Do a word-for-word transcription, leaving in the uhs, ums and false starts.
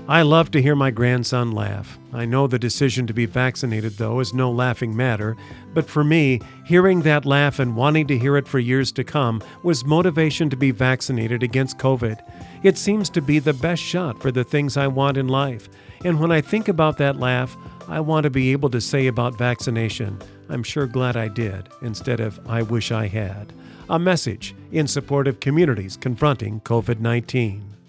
I love to hear my grandson laugh. I know the decision to be vaccinated, though, is no laughing matter, but for me, hearing that laugh and wanting to hear it for years to come was motivation to be vaccinated against COVID. It seems to be the best shot for the things I want in life. And when I think about that laugh, I want to be able to say about vaccination, I'm sure glad I did, instead of I wish I had. A message in support of communities confronting COVID nineteen.